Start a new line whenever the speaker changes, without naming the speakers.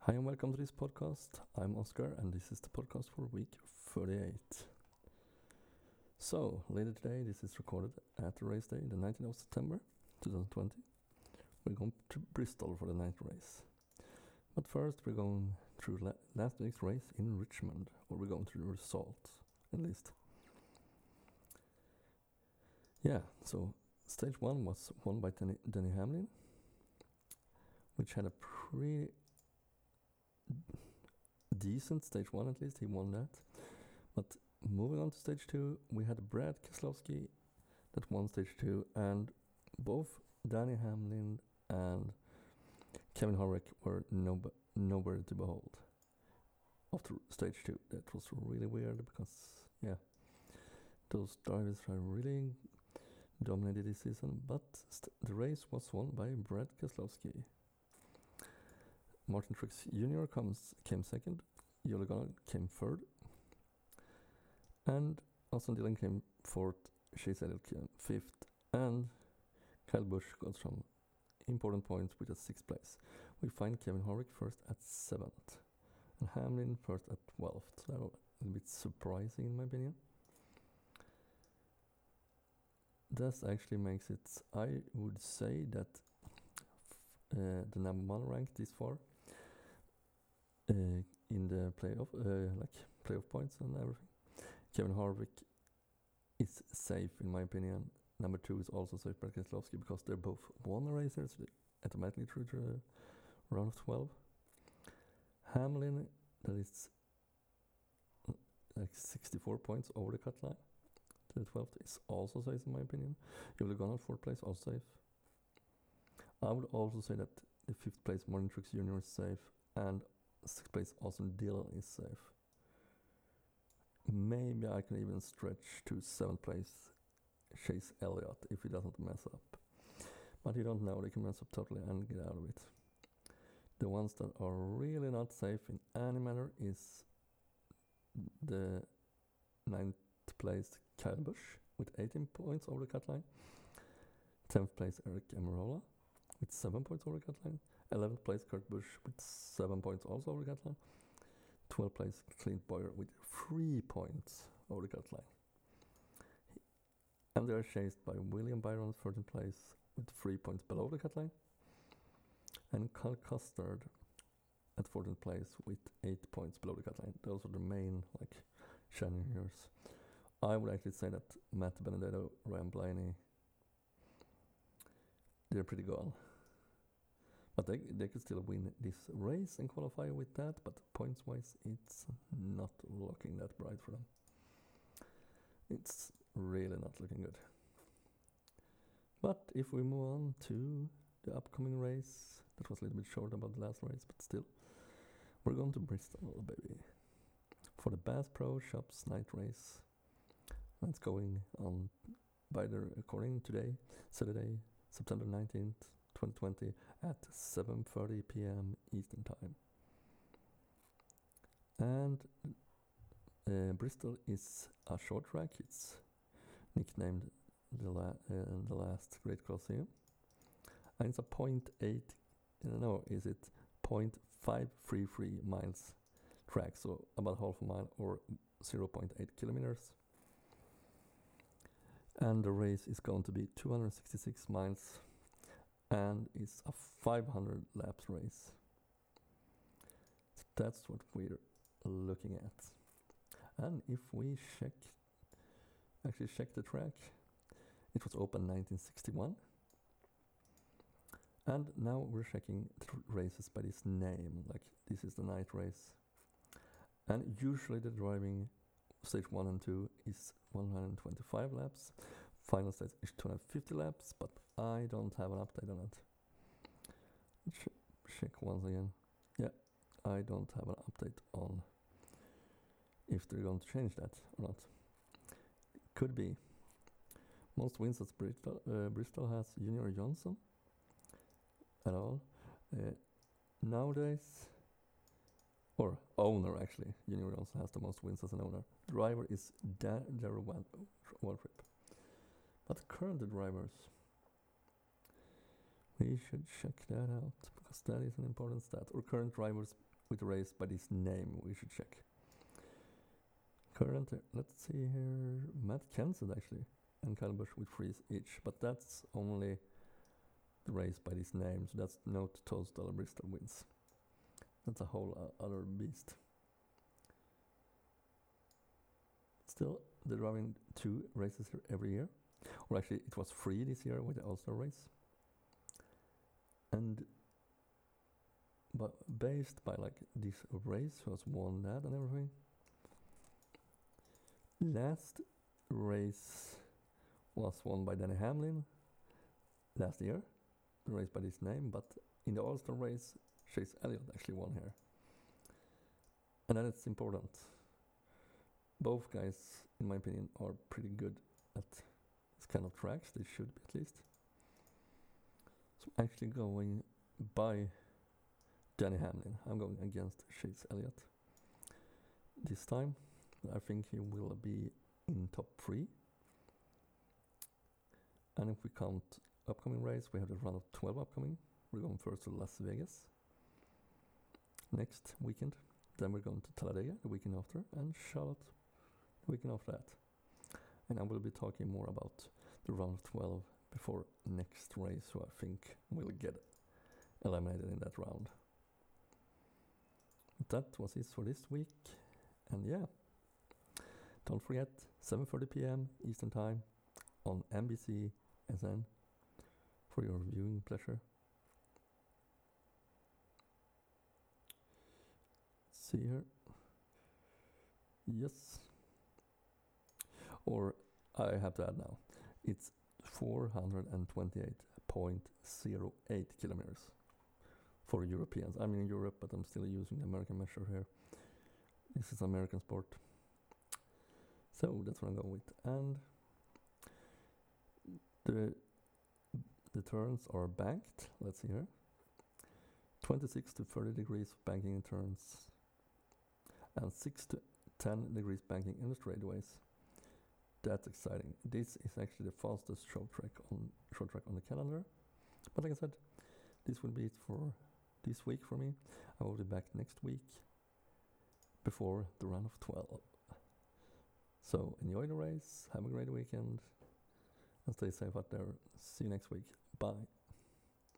Hi and welcome to this podcast. I'm Oscar and this is the podcast for week 38. So, later today, this is recorded at the race day, the 19th of September 2020. We're going to Bristol for the night race. But first, we're going through last week's race in Richmond, or we're going through the results, at least. Yeah, so stage 1 was won by Denny Hamlin, which had a pretty decent stage 1 at least. He won that. But moving on to stage 2, we had Brad Keselowski that won stage 2, and both Denny Hamlin and Kevin Harvick were nowhere to behold after stage 2. That was really weird because, yeah, those drivers are really dominated this season, but the race was won by Brad Keselowski. Martin Truex Jr. came second, Joe Logano came third, and Austin Dillon came fourth, Chase Elliott came fifth, and Kyle Busch got some important points with a 6th place. We find Kevin Harvick first at 7th, and Hamlin first at 12th. So that was a little bit surprising in my opinion. That actually makes it, I would say that the number 1 rank this far in the playoff points and everything. Kevin Harvick is safe in my opinion. Number 2 is also safe by Keselowski because they're both won racers automatically through the round of 12. Hamlin, that is like 64 points over the cut line to the 12th, is also safe in my opinion. Joe Logano 4th place, also safe. I would also say that the 5th place Martin Truex Jr. is safe, and 6th place Austin Dillon is safe. Maybe I can even stretch to 7th place Chase Elliott if he doesn't mess up. But you don't know, they can mess up totally and get out of it. The ones that are really not safe in any manner is the 9th place Kyle Busch with 18 points over the cut line. 10th place Eric Almirola with 7 points over the cut line. 11th place Kurt Busch with 7 points also over the cut line. 12th place Clint Bowyer with 3 points over the cut line. And they are chased by William Byron 13th place with 3 points below the cut line. And Kyle Custard at 14th place with 8 points below the cut line. Those are the main challengers. I would actually say that Matt Benedetto, Ryan Blaney, they're pretty gone. But they could still win this race and qualify with that, but points-wise, it's not looking that bright for them. It's really not looking good. But if we move on to the upcoming race, that was a little bit short about the last race, but still, we're going to Bristol, baby, for the Bass Pro Shops night race. That's going on by the recording today, Saturday, September 19th. 2020 at 7:30 p.m. Eastern Time. And Bristol is a short track. It's nicknamed the last Great Colosseum, and it's a 0.533 miles track, so about half a mile or 0.8 kilometers. And the race is going to be 266 miles. And it's a 500 laps race. So that's what we're looking at. And if we check the track, it was opened 1961. And now we're checking the races by this name, like this is the night race. And usually the driving stage 1 and 2 is 125 laps. Final stage is 250 laps, but I don't have an update on it. Check once again. Yeah, I don't have an update on if they're going to change that or not. Could be. Most wins at Bristol has Junior Johnson at all. Nowadays, or owner actually, Junior Johnson has the most wins as an owner. Driver is Darrell Waltrip. But current drivers, We should check that out, because that is an important stat. Or current drivers with a race by this name, we should check. Current, let's see here, Matt Kenseth actually, and Kyle Busch with 3 each, but that's only the race by this name, so that's not Toadstool Bristol wins. That's a whole other beast. Still, they're driving 2 races here every year, or actually it was 3 this year with the All-Star race. And but based by like this race, who has won that and everything. Last race was won by Denny Hamlin last year, the race by this name, but in the All-Star race, Chase Elliott actually won here. And that is important. Both guys, in my opinion, are pretty good at this kind of tracks. They should be, at least. So I'm actually going by Denny Hamlin. I'm going against Chase Elliott this time. I think he will be in top 3. And if we count upcoming race, we have the round of 12 upcoming. We're going first to Las Vegas next weekend. Then we're going to Talladega the weekend after, and Charlotte the weekend after that. And I will be talking more about the round of 12 before next race, who I think will get eliminated in that round. That was it for this week. And yeah, don't forget, 7:30 p.m. Eastern Time on NBC SN for your viewing pleasure. See here. Yes. Or I have to add now, it's 428.08 kilometers for Europeans. I'm in Europe, but I'm still using the American measure here. This is American sport. So that's what I'm going with. And the turns are banked. Let's see here. 26 to 30 degrees banking in turns, and 6 to 10 degrees banking in the straightaways. That's exciting. This is actually the fastest short track on the calendar. But like I said, this will be it for this week for me. I will be back next week before the round of 12. So enjoy the race, have a great weekend, and stay safe out there. See you next week. Bye.